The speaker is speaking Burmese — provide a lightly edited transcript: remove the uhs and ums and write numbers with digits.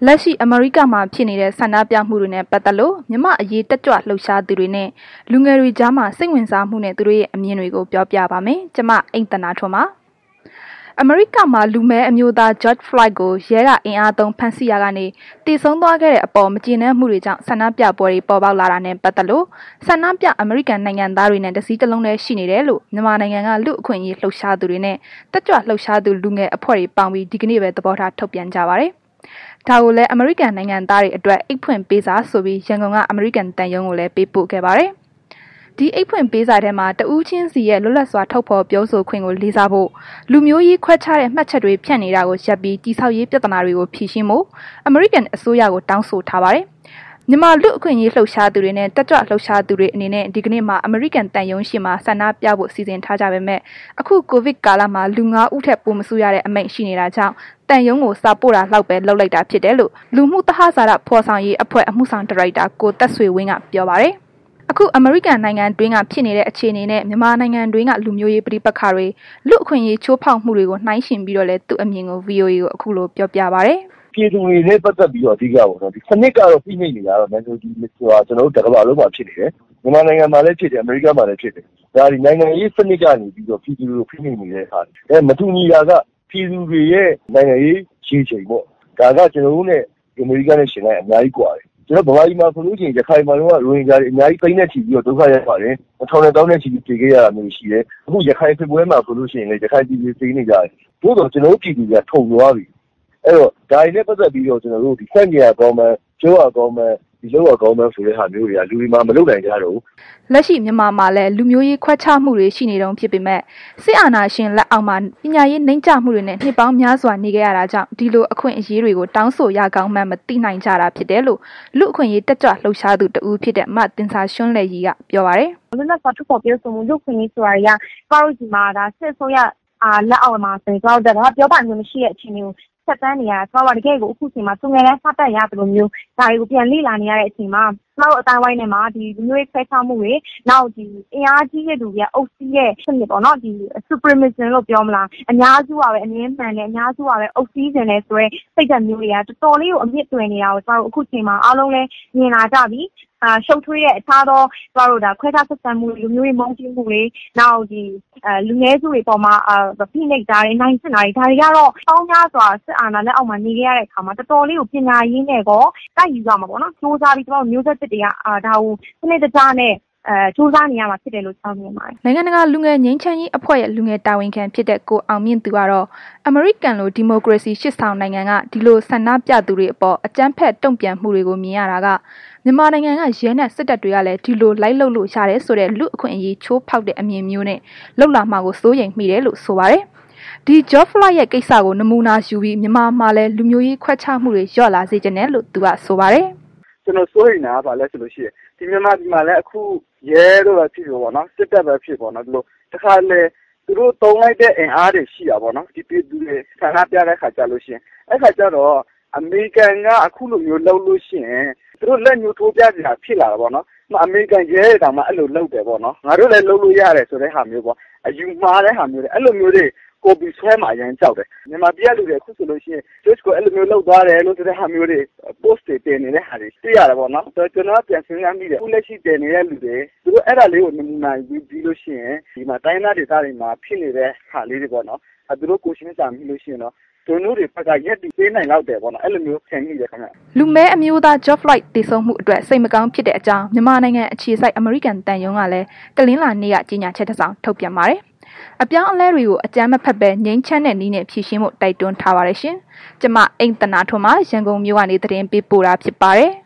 လက်ရှိအမေရိကမှာဖြစ်နေတဲ့ဆန္ဒပြမှုတွေနဲ့ပတ်သက်လို့မြန်မာအရေးတက်ကြွလှုပ်ရှားသူတွေနဲ့လူငယ်တွေကြားမှာစိတ်ဝင်စားမှုနဲ့သူတို့ရဲ့အမြင်တွေကိုပြောပြပါမယ်။ကျွန်မအိမ်တနာထွန်းပါ။အမေရိကမှာလူမဲအမျိုးသား George Floyd ကိုရဲကအင်အားသုံးဖမ်းဆီးရာကနေတည်ဆုံသွားခဲ့တဲ့အပေါ်မကျေနပ်မှုတွေကြောင့်ဆန္ဒပြပွဲတွေပေါ်ပေါက်လာတာနဲ့ပတ်သက်လို့ဆန္ဒပြအမေရိကန်နိုင်ငံသားတွေနဲ့တစည်းတစ်လုံးနဲ့ရှိနေတယ်လို့မြန်မာနိုင်ငံကလူအခွင့်အရေးလှုပ်ရှားသူတွေနဲ့တက်ကြွလှုပ်ရှားသူလူငယ်အဖွဲ့တွေပေါင်းပြီးဒီကနေ့ပဲသဘောထားထုတ်ပြန်ကြပါတယ်။ဒါကိုလည်းအမေရိကန်နိုင်ငံသားတွေအတွက်အိတ်ဖွင့်ပေးစာဆိုပြီးရန်ကုန်ကအမေရိကန်တန်ယုံကိုလည်းပေးပို့ခဲ့ပါတယ်။ဒီအိတ်ဖွင့်ပေးစာထဲမှာတဦးချင်းစီရဲ့လွတ်လပ်စွာထုတ်ဖော်ပြောဆိုခွင့်ကိုလေးစားဖို့လူမျိုးရေးခွဲခြားတဲ့မှတ်ချက်တွေဖြန့်နေတာကိုရပ်ပြီးတိဆောက်ရေးပြဿနာတွေကိုဖြေရှင်းဖို့အမေရိကန်အစိုးရကိုတောင်းဆိုထားပါတယ်။မြန်မာလူအခွင့်အရေးလှုပ်ရှားသူတွေနဲ့တက်ကြွလှုပ်ရှားသူတွေအနေနဲ့ဒီကနေ့မှာအမေရိကန်တန်ယုံရှိမှာဆန္ဒပြဖို့စီစဉ်ထားကြပေမဲ့အခုကိုဗစ်ကာလမှာလူ9ဦးထက်ပိုမစုရတဲ့အမိန့်ရှိနေတာကြောင့်တန်ယုံကိုစာပို့တာလောက်ပဲလုပ်လိုက်တာဖြစ်တယ်လို့လူမှုသဟဇာတဖော်ဆောင်ရေးအဖွဲ့အမှုဆောင်ဒါရိုက်တာကိုသက်ဆွေဝင်းကပြောပါတယ်။အခုအမေရိကန်နိုင်ငံတွင်းကဖြစ်နေတဲ့အခြေအနေနဲ့မြန်မာနိုင်ငံတွင်းကလူမျိုးရေးပဋိပက္ခတွေလူအခွင့်အရေးချိုးဖောက်မှုတွေကိုနှိုင်းယှဉ်ပြီးတော့လည်းသူ့အမြင်ကို VOA ကိုအခုလိုပြောပြပါတယ်။ပြည်သူတွေနဲ့ပတ်သက်ပြီးတော့အဓိကပေါ့နော်ဒီစနစ်ကတော့ပြိနေနေတာတော့နိုင်ငံကြီးဆိုတာကျွန်တော်တို့တကမ္ဘာလုံးမှာဖြစ်နေတယ်မြန်မာနိုင်ငံမှာလည်းဖြစ်တယ်အမေရိကန်မှာလည်းဖြစ်တယ်ဒါဒီနိုင်ငံရေးစနစ်ကနေပြီးတော့ပြည်သူတွေကိုပြိနေနေတဲ့အခါမတူညီတာကပြည်သူတွေရဲ့နိုင်ငံရေးရှင်းချိန်ပေါ့ဒါကကျွန်တော်တို့နဲ့အမေရိကန်နဲ့ရှင်လိုက်အများကြီးกว่าတယ်ကျွန်တော်ဗမာပြည်မှာဆိုလို့ရှိရင်ရခိုင်မှာတော့ရိုဟင်ဂျာတွေအများကြီးသိန်းနဲ့ချီပြီးတော့ဒုက္ခရောက်ပါတယ်ထောင်နဲ့တောင်းနဲ့ချီပြီးပြေခဲ့ရတာမျိုးရှိတယ်အခုရခိုင်စစ်ပွဲမှာဆိုလို့ရှိရင်လည်းရခိုင်ပြည်သူတွေသိနေကြတယ်သို့တော့ကျွန်တော်တို့ပြည်သူတွေကထုံသွားပြီအဲ့တော့ဒါတွေနဲ့ပတ်သက်ပြီးတော့ကျွန်တော်တို့ဒီဆက်နေရကောင်းမှကျိုးရကောင်းမှဒီလောက်ရကောင်းမှဆိုတဲ့ဟာမျိုးတွေကလူတွေမှာမလုပ်နိုင်ကြတော့လက်ရှိမြန်မာမှာလည်းလူမျိုးရေးခွဲခြားမှုတွေရှိနေတုန်းဖြစ်ပေမဲ့စစ်အာဏာရှင်လက်အောက်မှာပညာရေးနှိမ့်ချမှုတွေနဲ့နှစ်ပေါင်းများစွာနေခဲ့ရတာကြောင့်ဒီလိုအခွင့်အရေးတွေကိုတောင်းဆိုရကောင်းမှမသိနိုင်ကြတာဖြစ်တယ်လို့လူအခွင့်အရေးတက်ကြွလှုပ်ရှားသူတဦးဖြစ်တဲ့မတင်စာရွှန်းလေကြီးကပြောပါတယ်။လွတ်လပ်စွာထုတ်ဖော်ပြောဆိုမှုလူအခွင့်အရေးဆိုတာတွေကကောက်ဒီမှာဒါစစ်ဆိုရလက်အောက်မှာဆိုရင်တော့ဒါပြောပါမျိုးမရှိတဲ့အခြေအနေကိုဆက်တန်းနေရတာတကယ်ကိုအခုချိန်မှာသူငယ်တန်းစတက်ရတယ်လို့မျိုးဒါတွေကိုပြန်လေ့လာနေရတဲ့အချိန်မှာနောက်အတိုင်းဝိုင်းထဲမှာဒီမျိုးရေးခွဲခြားမှုတွေနောက်ဒီအင်အားကြီးတဲ့လူတွေအုပ်စီးရဲ့စနစ်ပေါ့နော်ဒီ supremacism လို့ပြောမလားအများစုပါပဲအငင်းမှန်တယ်အများစုပါပဲအုပ်စီးခြင်းလဲဆိုရဲစိတ်ဓာတ်မျိုးတွေကတော်တော်လေးကိုအမြင့်တွင်နေတာကိုကျွန်တော်အခုချိန်မှာအားလုံးလဲမြင်လာကြပြီရှုပ်ထွေးတဲ့အခြားသောကျွန်တော်တို့ဒါခွဲခြားဆက်ဆံမှုလူမျိုးရေးမုန်းတီးမှုတွေနောက်ဒီလူငယ်စုတွေပေါ်မှာဖိနှိပ်တာတွေနိုင်စစ်တာတွေဒါတွေကတော့ပေါင်းများစွာစစ်အာဏာလက်အောက်မှာနေခဲ့ရတဲ့အခါမှာတော်တော်လေးကိုပညာရေးနဲ့ကောတိုက်ယူရမှာပေါ့နော်စူးစမ်းပြီးကျွန်တော်မျိုးဆက်တွေကဒါကိုစနစ်တကျနဲ့စူးစမ်းနေရမှာဖြစ်တယ်လို့ကျွန်တော်မြင်ပါတယ်နိုင်ငံတကာလူငယ်ငြိမ်းချမ်းရေးအဖွဲ့ရဲ့လူငယ်တာဝန်ခံဖြစ်တဲ့ကိုအောင်မြင့်သူကတော့အမေရိကန်လိုဒီမိုကရေစီရှစ်ဆောင်နိုင်ငံကဒီလိုဆန္ဒပြသူတွေအပေါ်အကြမ်းဖက်တုံ့ပြန်မှုတွေကိုမြင်ရတာကမြန်မာနိုင်ငံကရဲနဲ့စစ်တပ်တွေကလည်းဒီလိုလိုက်လုပ်လို့ရတယ်ဆိုတဲ့လူအခွင့်အရေးချိုးဖောက်တဲ့အမြင်မျိုးနဲ့လှုပ်လာမှာကိုစိုးရိမ်မိတယ်လို့ဆိုပါတယ်။ဒီ George Floyd ရဲ့ကိစ္စကိုနမူနာယူပြီးမြန်မာမှာလည်းလူမျိုးရေးခွဲခြားမှုတွေလျော့လာစေချင်တယ်လို့သူကဆိုပါတယ်။ကျွန်တော်စိုးရိမ်တာကဘာလဲဆိုလို့ရှိရင်ဒီမြန်မာပြည်မှာလည်းအခုရဲတို့ပဲဖြစ်ပေါ့နော်စစ်တပ်ပဲဖြစ်ပေါ့နော်ဒီလိုတခါလေသူတို့တုံးလိုက်တဲ့အင်အားတွေရှိတာပေါ့နော်ဒီပြည်သူတွေဆန္ဒပြတဲ့ခါကြလို့ရှိရင်အဲ့ခါကျတော့အမေရိကန်ကအခုလိုမျိုးလုပ်လို့ရှိရင်သူတို့လက်ညှိုးထိုးပြကြတာဖြစ်လာတာပေါ့နော်အမေရိကန်ရဲတောင်မှအဲ့လိုလုပ်တယ်ပေါ့နော်ငါတို့လည်းလုပ်လို့ရတယ်ဆိုတဲ့ဟာမျိုးပေါ့အယူမှားတဲ့ဟာမျိုးတွေအဲ့လိုမျိုးတွေကိုပီဆွဲမှာအရင်ကြောက်တယ်မြန်မာပြည်လူတွေအခုဆိုလို့ရှိရင် George ကိုအဲ့လိုမျိုးလုပ်သွားတယ်လို့ဆိုတဲ့ဟာမျိုးတွေ post တွေတင်နေတဲ့ဟာတွေသိရတယ်ပေါ့နော်ကျွန်တော်ပြန်စဉ်းစားမိတယ်အခုလက်ရှိတင်နေတဲ့လူတွေသူတို့အဲ့ဒါလေးကိုနမူနာယူပြီးလို့ရှိရင်ဒီမှာတိုင်းသားဒေသတွေမှာဖြစ်နေတဲ့ဟာလေးတွေပေါ့နော်သူတို့ကိုရှင်းစာမိလို့ရှိရင်တော့ကျွန်တော်တို့ဘက်ကရက်တည်ပေးနိုင်တော့တယ်ပေါ့နော်အဲ့လိုမျိုးဆင်မိတယ်ခင်ဗျလူမဲအမျိုးသား George Floyd တည်ဆုံမှုအတွက်စိတ်မကောင်းဖြစ်တဲ့အကြောင်းမြန်မာနိုင်ငံအခြေစိုက်အမေရိကန်တန်ယုံကလည်းတလင်းလာနေ့ကကြေညာချက်တစ်စောင်ထုတ်ပြန်ပါတယ်အပြောင်းအလဲတွေကိုအကြမ်းမဖက်ပဲငြိမ်းချမ်းတဲ့နည်းနဲ့ဖြေရှင်းဖို့တိုက်တွန်းထားပါတယ်ရှင်ကျမအိမ်တနာထွန်းမှရန်ကုန်မြို့ကနေသတင်းပေးပို့တာဖြစ်ပါတယ်